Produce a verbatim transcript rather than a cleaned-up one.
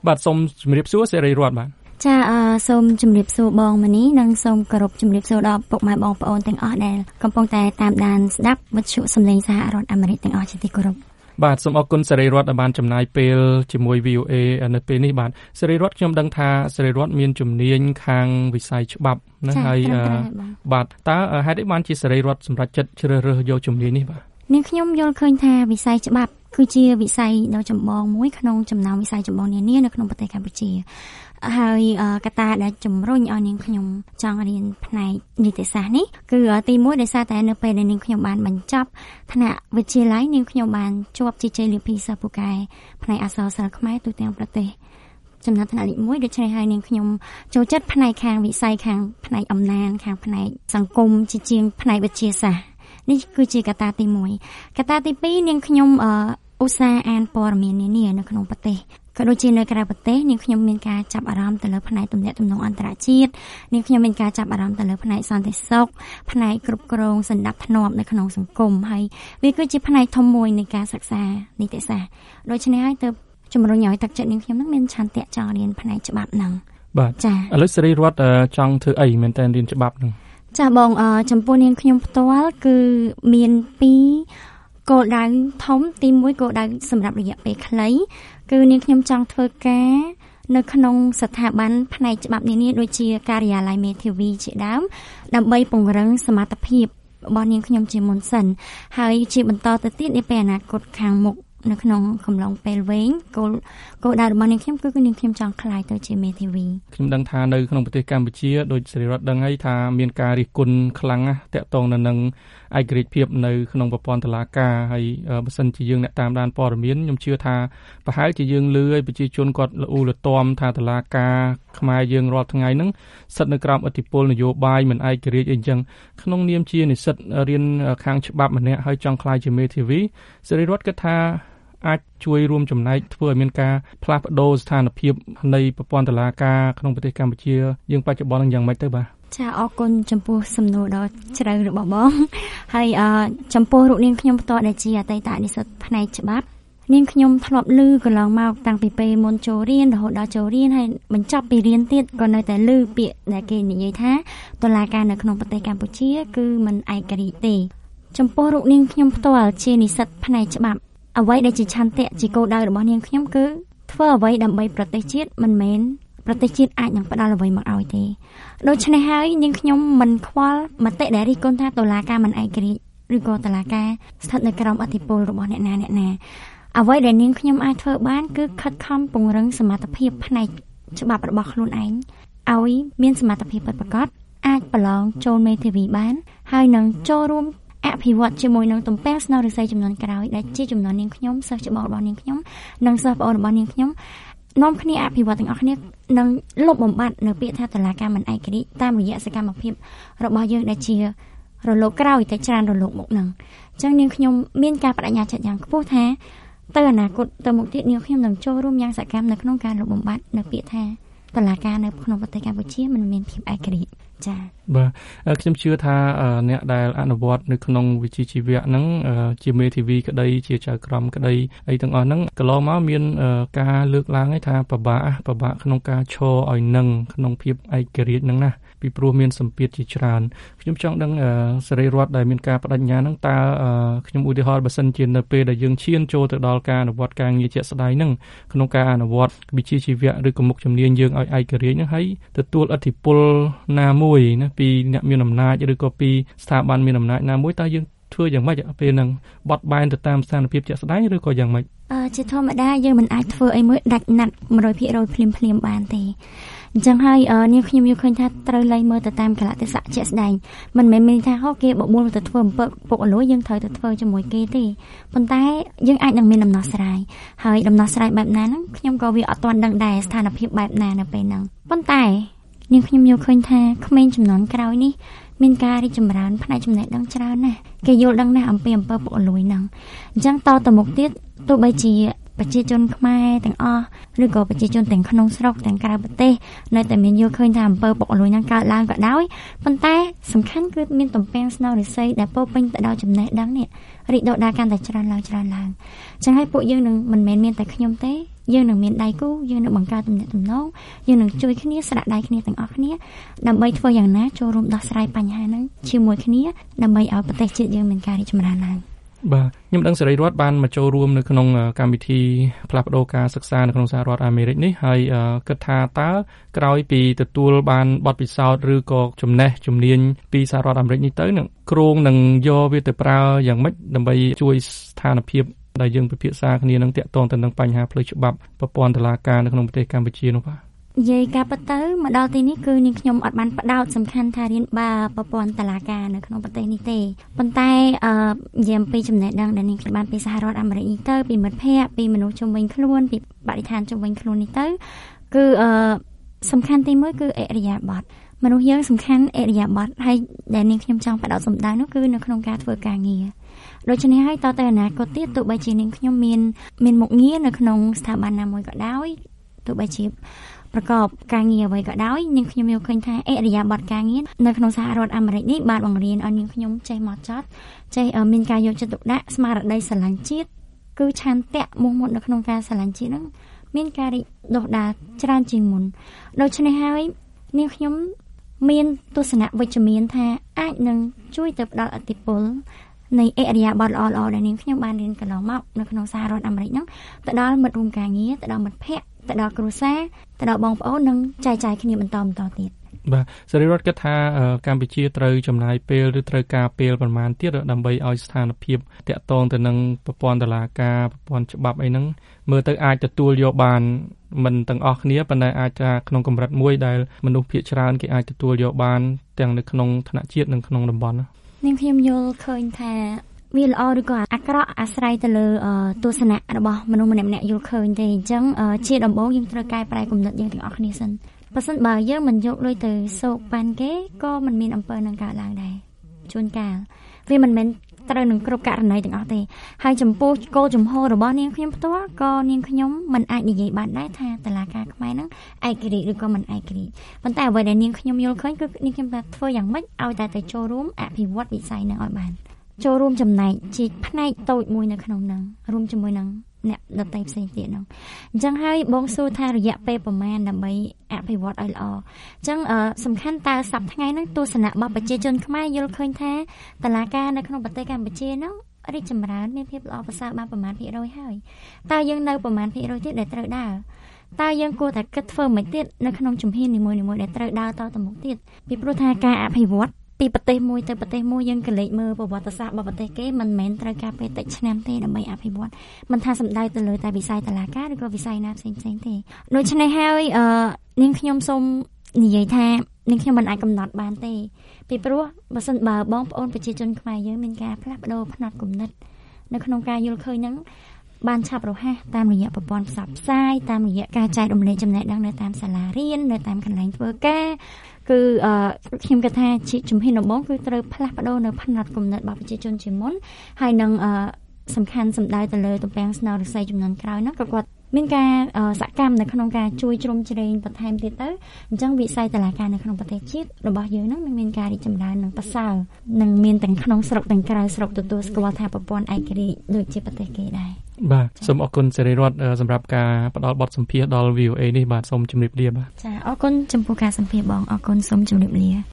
បាទសូមជម្រាបសួរសេរីរតន៍បាទចាអឺសូមជម្រាបសួរបងមនីនិងសូមគោរពជម្រាបសួរដល់ពុកម៉ែបងប្អូនទាំងអស់ដែលកំពុងតែតាមដានស្ដាប់វិទ្យុសំឡេងសហរដ្ឋអាមេរិកទាំងអស់ជាទីគោរពបាទសូមអរគុណសេរីរតន៍ដែលបានចំណាយពេលជាមួយ វី អូ អេ នៅពេលនេះបាទសេរីរតន៍ខ្ញុំដឹងថាសេរីរតន៍មានជំនាញខាងវិស័យច្បាប់ណាហើយបាទតើហេតុអីបានជាសេរីរតន៍សម្រេចចិត្តជ្រើសរើសយកជំនាញនេះបាទនាងខ្ញុំយល់ឃើញថាវិស័យច្បាប់គឺជាវិស័យដ៏ចម្បងមួយក្នុងចំណោមវិស័យចម្បងនានានៅក្នុងប្រទេសកម្ពុជាហើយកត្តាដែលជំរុញឲ្យនាងខ្ញុំចង់រៀនផ្នែកនីតិសាស្ត្រនេះគឺទីមួយដោយសារតែនៅពេលដែលនាងខ្ញុំបានបញ្ចប់ថ្នាក់វិទ្យាល័យនាងខ្ញុំបានជាប់ជជែកលាភីសិស្សពូកែផ្នែកអក្សរសិល្ប៍ខ្មែរទូទាំងប្រទេសចំណាត់ថ្នាក់លេខមួយដូច្នេះហើយនាងខ្ញុំចូលចិត្តផ្នែកខាងវិស័យខាងផ្នែកអំណាចខាងផ្នែកសង្គមជាជាងផ្នែកវិទ្យាសាស្ត្រនេះគឺជាកត្តាទីមួយកត្តាទីពីរនាងខ្ញុំអឧស្សាហ៍អានព័ត៌មាននានានៅក្នុងប្រទេសក៏ដូចជានៅក្រៅប្រទេសនាងខ្ញុំមានការចាប់អារម្មណ៍ទៅលើផ្នែកទំនាក់ទំនងអន្តរជាតិនាងខ្ញុំមានការចាប់អារម្មណ៍ទៅលើផ្នែកសន្តិសុខផ្នែកគ្រប់គ្រងសណ្ដាប់ធ្នាប់នៅក្នុងសង្គមហើយវាគឺជាផ្នែកធំមួយនៃការសិក្សានីតិសាស្ត្រដូច្នេះហើយទើបជំរុញឲ្យទឹកចិត្តនាងខ្ញុំនឹងមានឆន្ទៈចង់រៀនផ្នែកច្បាប់ហ្នឹងបាទចាឥឡូវសេរីរតន៍ចង់ធ្វើអីមែនតើរៀនច្បាប់ហ្នឹងចាបងចំពោះនាងខ្ញុំផ្ទាល់គឺមានពីរគោលដៅធំទីមួយគោលដៅសម្រាប់រយៈពេលខ្លីគឺនាងខ្ញុំចង់ធ្វើការនៅក្នុងស្ថាប័នផ្នែកច្បាប់នានាដូចជាការិយាល័យមេធាវីជាដើមដើម្បីពង្រឹងសមត្ថភាពរបស់នាងខ្ញុំជាមុនសិនហើយជាបន្តទៅទៀតនាពេលអនាគតខាងមុខនៅក្នុងកំឡុងពេលវែងគោលគោលដៅរបស់នាងខ្ញុំគឺនាងខ្ញុំចង់ក្លាយទៅជាមេធាវីខ្ញុំដឹងថានៅក្នុងប្រទេសកម្ពុជាដោយសេរីរតន៍ដឹងហើយថាមានការរិះគន់ខ្លាំងណាស់តាក់ទងនៅនឹងឯករាជ្យភាពនៅក្នុងប្រព័ន្ធតុលាការហើយបើសិនជាយើងអ្នកតាមដានព័ត៌មានខ្ញុំជឿថាប្រហែលជាយើងលឺឲ្យប្រជាជនគាត់ល្អូលទាំថាតុលាការខ្មែរយើងរាល់ថ្ងៃហ្នឹងស្ថិតនៅក្រោមឥទ្ធិពលនយោបាយមិនឯករាជ្យអីចឹងក្នុងនាមជានិស្សិតរៀនខាងច្បាប់ម្នាក់ហើយចង់ក្លាយជាមេធាវីសេរីរតន៍គិតថាអាចជួយរួមចំណែកធ្វើឲ្យមានការផ្លាស់ប្ដូរស្ថានភាពនៃប្រព័ន្ធតុលាការក្នុងប្រទេសកម្ពុជាយើងបច្ចុប្បន្ននឹងយ៉ាងម៉េចទៅបាទចាអរគុណចំពោះសំណួរដ៏ជ្រៅរបស់បងហើយចំពោះរូបនាងខ្ញុំផ្ទាល់ដែលជាអតីតនិស្សិតផ្នែកច្បាប់នាងខ្ញុំធ្លាប់ឮកន្លងមកតាំងពីពេលមុនចូលរៀនរហូតដល់ចូលរៀនហើយបញ្ចប់ពីរៀនទៀតក៏នៅតែឮពាក្យដែលគេនិយាយថាតុលាការនៅក្នុងប្រទេសកម្ពុជាគឺមិនឯករាជ្យទេចំពោះរូបនាងខ្ញុំផ្ទាល់ជានិស្សិតផ្នែកច្បាប់អ្វីដែលជាឆន្ទៈជាគោលដៅរបស់នាងខ្ញុំគឺធ្វើអ្វីដើម្បីប្រទេសជាតិមិនមែនប្រទេសជាតិអាចនឹងផ្ដល់អ្វីមកឲ្យទេដូច្នេះហើយនាងខ្ញុំមិនខ្វល់មតិដែលរិះគន់ថាតុលាការមិនឯករាជ្យឬក៏តុលាការស្ថិតនៅក្រោមឥទ្ធិពលរបស់អ្នកណាអ្នកណាអ្វីដែលនាងខ្ញុំអាចធ្វើបានគឺខិតខំពង្រឹងសមត្ថភាពផ្នែកច្បាប់របស់ខ្លួនឯងឲ្យមានសមត្ថភាពពិតប្រាកដអាចប្រឡងចូលមេធាវីបានហើយនឹងចូលរួមអភិវឌ្ឍជាមួយនឹងទំពាំងស្នងឫស្សីចំនួនក្រោយដែលជាចំនួននាងខ្ញុំសិស្សច្បងរបស់នាងខ្ញុំនិងសិស្សប្អូនរបស់នាងខ្ញុំនាំគ្នាអភិវឌ្ឍទាំងអស់គ្នានឹងលុបបំបាត់នៅពាក្យថាតុលាការមិនឯករាជ្យតាមរយៈសកម្មភាពរបស់យើងដែលជារលកក្រោយតែច្រើនរលកមុខនឹងអញ្ចឹងនាងខ្ញុំមានការបដិញ្ញាចិត្តយ៉ាងខ្ពស់ថាទៅអនាគតទៅមុខទៀតនាងខ្ញុំនឹងចូលរួមយ៉ាងសកម្មនៅក្នុងការលុបបំបាត់នៅពាក្យថាតុលាការនៅក្នុងប្រទេសកម្ពុជាមិនមានភាពឯករាជ្យចា៎បាទខ្ញុំជឿថាអ្នកដែលអនុវត្តនៅក្នុងវិជ្ជាជីវៈហ្នឹងជាមេធាវីក្តីជាចៅក្រមក្តីអីទាំងអស់ហ្នឹងកន្លងមកមានការលើកឡើងថាពិបាកពិបាកក្នុងការឈរឲ្យនឹងក្នុងភាពឯករាជ្យហ្នឹងណាពីព្រោះមានសម្ពាធជាច្រើនខ្ញុំចង់ដឹងសេរីរតន៍ដែលមានការបដិញ្ញាហ្នឹងតើខ្ញុំឧទាហរណ៍បើសិនជានៅពេលដែលយើងឈានចូលទៅដល់ការអនុវត្តការងារជាក់ស្ដែងហ្នឹងក្នុងការអនុវត្តវិជ្ជាជីវៈឬក៏មុខជំនាញយើងឲ្យឯករាជ្យហ្នឹងហើយទទួលឥទ្ធិពលណាមួយណាពីអ្នកមានអំណាចឬក៏ពីស្ថាប័នមានអំណាចណាមួយតើយើងធ្វើយ៉ាងម៉េចពេលហ្នឹងបត់បែនទៅតាមស្ថានភាពជាក់ស្ដែងឬក៏យ៉ាងម៉េចអឺជាធម្មតាយើងមិនអាចធ្វើអីមួយដាច់ណាត់ one hundred percent ភ្លាមភ្លាមបានទេអញ្ចឹងហើយនាងខ្ញុំយល់ឃើញថាត្រូវលែងមើលទៅតាមកលៈទេសៈជាក់ស្ដែងមិនមែនមានថាហូគេបបួលទៅធ្វើអំពើពុករលួយយើងត្រូវទៅធ្វើជាមួយគេទេប៉ុន្តែយើងអាចនឹងមានដំណោះស្រាយហើយដំណោះស្រាយបែបណាហ្នឹងខ្ញុំក៏វាអត់ទាន់ដឹងដែរស្ថានភាពបែបណានៅពេលហ្នឹងប៉ុន្តែនាងខ្ញុំយល់ឃើញថាក្មេងចំនួនក្រោយនេះមានការរីកចម្រើនផ្នែកចំណេះដឹងច្រើនណាស់គេយល់ដឹងណាស់អំពីអំពើពុករលួយហ្នឹងអញ្ចឹងតទៅមុខទៀតទោះបីជាប្រជាជនខ្មែរទាំងអស់ឬក៏ប្រជាជនទាំងក្នុងស្រុកទាំងក្រៅប្រទេសនៅតែមានយល់ឃើញថាអំពើពុករលួយហ្នឹងកើតឡើងក៏ដោយប៉ុន្តែសំខាន់គឺមានទំពាំងស្នងឫស្សីដែលពោពេញទៅដោយចំណេះដឹងនេះរីកដុះដាលកាន់តែច្រើនឡើងច្រើនឡើងអញ្ចឹងហើយពួកយើងនឹងមិនមែនមានតែខ្ញុំទេយើងនឹងមានដៃគូយើងនឹងបង្កើតទំនាក់ទំនងយើងនឹងជួយគ្នាស្នាក់ដៃគ្នាទាំងអស់គ្នាដើម្បីធ្វើយ៉ាងណាចូលរួមដោះស្រាយបញ្ហាហ្នឹងជាមួយគ្នាដើម្បីឲ្យប្រទេសជាតិយើងមានការរីកចម្រើនឡើងបាទខ្ញុំដឹងសេរីរដ្ឋបានមកចូលរួមនៅក្នុងកម្មវិធីផ្លាស់ប្ដូរការសិក្សានៅក្នុងសហរដ្ឋអាមេរិកនេះហើយគិតថាតើក្រោយពីទទួលបានបទពិសោធន៍ឬក៏ចំណេះជំនាញពីសហរដ្ឋអាមេរិកនេះទៅនឹងគ្រោងនឹងយកវាទៅប្រើយ៉ាងម៉េចដើម្បីជួយស្ថានភាពដែលយើងពិភាក្សាគ្នានឹងតាក់ទងទៅនឹងបញ្ហាផ្លូវច្បាប់ប្រព័ន្ធតុលាការនៅក្នុងប្រទេសកម្ពុជានោះបាទនិយាយការពិតទៅមកដល់ទីនេះគឺនាងខ្ញុំអត់បានផ្ដោតសំខាន់ថារៀនបាប្រព័ន្ធតុលាការនៅក្នុងប្រទេសនេះទេប៉ុន្តែអឺនិយាយពីចំណេះដឹងដែលនាងខ្ញុំបានពីសហរដ្ឋអាមេរិកនេះទៅពីមិត្តភ័ក្តិពីមនុស្សជុំវិញខ្លួនពីបរិស្ថានជុំវិញខ្លួននេះទៅគឺអឺសំខាន់ទីមួយគឺអរិយាប័ត្រមនុស្សយើងសំខាន់អរិយាប័ត្រហើយដែលនាងខ្ញុំចង់ផ្ដោតសំដៅនោះគឺនៅក្នុងការធ្វើការងារដូច្នេះហើយតទៅអនាគតទៀតទោះបីជានាងខ្ញុំមានមានមុខងារនៅក្នុងស្ថាប័នណាមួយក៏ដោយទោះបីជាប្រកបការងារអ្វីក៏ដោយនាងខ្ញុំយល់ឃើញថាអរិយាប័ត្រការងារនៅក្នុងសហរដ្ឋអាមេរិកនេះបានបង្រៀនឲ្យនាងខ្ញុំចេះមកចត់ចេះមានការយកចិត្តទុកដាក់ស្មារតីស្រឡាញ់ជាតិគឺឆន្ទៈមុខមុតនៅក្នុងការស្រឡាញ់ជាតិហ្នឹងមានការរីកដុះដាលច្រើនជាងមុនដូច្នេះហើយនាងខ្ញុំមានទស្សនៈវិជ្ជមានថាអាចនឹងជួយទៅផ្ដល់ឥទ្ធិពលនៃអរិយាប័ត្រល្អៗដែលនាងខ្ញុំបានរៀនកន្លងមកនៅក្នុងសហរដ្ឋអាមេរិកហ្នឹងទៅដល់មិត្តរួមការងារទៅដល់មិត្តភ័ក្តិទៅដល់គ្រួសារទៅដល់បងប្អូននិងចែកចាយគ្នាបន្តបន្តទៀតបាទសេរីរដ្ឋគិតថាកម្ពុជាត្រូវចំណាយពេលឬត្រូវការពេលប្រមាណទៀតដើម្បីឲ្យស្ថានភាពតាក់ទងទៅនឹងប្រព័ន្ធតុលាការប្រព័ន្ធច្បាប់អីហ្នឹងមើលទៅអាចទទួលយកបានមិនទាំងអស់គ្នាប៉ុន្តែអាចថាក្នុងកម្រិតមួយដែលមនុស្សភាគច្រើនគេអាចទទួលយកបានទាំងនៅក្នុងថ្នាក់ជាតិនិងក្នុងតំបន់នាងខ្ញុំយល់ឃើញថាវាល្អឬក៏អាក្រក់អាស្រ័យទៅលើទស្សនៈរបស់មនុស្សម្នាក់ៗយល់ឃើញទេអញ្ចឹងជាដំបូងយើងត្រូវកែប្រែគំនិតយើងទាំងអស់គ្នាសិនបើសិនបើយើងមិនយកលុយទៅសោកប៉ាន់គេក៏មិនមានអំពើនឹងកើតឡើងដែរជួនកាលវាមិនមែនត្រូវនឹងគ្រប់ករណីទាំងអស់ទេហើយចំពោះគោលជំហររបស់នាងខ្ញុំផ្ទាល់ក៏នាងខ្ញុំមិនអាចនិយាយបានដែរថាតុលាការខ្មែរហ្នឹងឯករាជ្យឬក៏មិនឯករាជ្យប៉ុន្តែអ្វីដែលនាងខ្ញុំយល់ឃើញគឺនាងខ្ញុំតែធ្វើយ៉ាងម៉េចឲ្យតែទៅចូលរួមអភិវឌ្ឍវិស័យហ្នឹងឲ្យបានចូលរួមចំណែកជាផ្នែកតូចមួយនៅក្នុងហ្នឹងរួមជាមួយនឹងអ្នកដទៃផ្សេងទៀតហ្នឹងអញ្ចឹងហើយបងសួរថារយៈពេលប្រមាណដើម្បីអភិវឌ្ឍឲ្យល្អអញ្ចឹងសំខាន់តើសប្តាហ៍ថ្ងៃហ្នឹងទស្សនៈរបស់ប្រជាជនខ្មែរយល់ឃើញថាតុលាការនៅក្នុងប្រទេសកម្ពុជាហ្នឹងរីកចម្រើនមានភាពល្អប្រសើរបានប្រមាណភាគរយហើយតើយើងនៅប្រមាណភាគរយទៀតដែលត្រូវដើរតើយើងគួរតែគិតធ្វើមិនទៀតនៅក្នុងជំហាននីមួយៗដែលត្រូវដើរតទៅមុខទៀតពីព្រោះថាការអភិវឌ្ឍពីប្រទេសមួយទៅប្រទេសមួយយើងក៏លេចមើលប្រវត្តិសាស្ត្ររបស់ប្រទេសគេមិនមែនត្រូវការពេលតិចឆ្នាំទេដើម្បីអភិវឌ្ឍមិនថាសំដៅទៅលើតែវិស័យតុលាការឬក៏វិស័យណាផ្សេងៗទេដូច្នេះហើយអឺនាងខ្ញុំសូមនិយាយថានាងខ្ញុំមិនអាចកំណត់បានទេពីព្រោះបើសិនបើបងប្អូនប្រជាជនខ្មែរយើងមានការផ្លាស់ប្ដូរផ្នត់គំនិតនៅក្នុងការយល់ឃើញហ្នឹងបានឆាប់រហ័សតាមរយៈប្រព័ន្ធផ្សព្វផ្សាយតាមរយៈការចែករំលែកចំណេះដឹងនៅតាមសាលារៀននៅតាមកន្លែងធ្វើការគឺអឺខ្ញុំគិតថាជាជំហានដំបូងគឺត្រូវផ្លាស់ប្ដូរនៅផ្នត់គំនិតរបស់ប្រជាជនជាមុនហើយនឹងអឺសំខាន់សំដៅទៅលើទំពាំងស្នើរិស័យចំនួនក្រោយហ្នឹងក៏គាត់មានការសកម្មនៅក្នុងការជួយជ្រោមជ្រែងបន្ថែមទៀតទៅអញ្ចឹងវិស័យតុលាការនៅក្នុងប្រទេសជាតិរបស់យើងហ្នឹងនឹងមានការរីកចម្រើននិងប្រសើរនិងមានទាំងក្នុងស្រុកទាំងក្រៅស្រុកទទួលស្គាល់ថាប្រព័ន្ធឯករាជ្យដូចជាប្រទេសគេដែរបាទសូមអរគុណសេរីរដ្ឋសម្រាប់ការផ្ដល់បទសម្ភាសន៍ដល់ វី អូ เอ នេះបាទសូមជម្រាបលាបាទចាអរគុណចំពោះការសម្ភាសន៍បងអរគុណសូមជម្រាបលា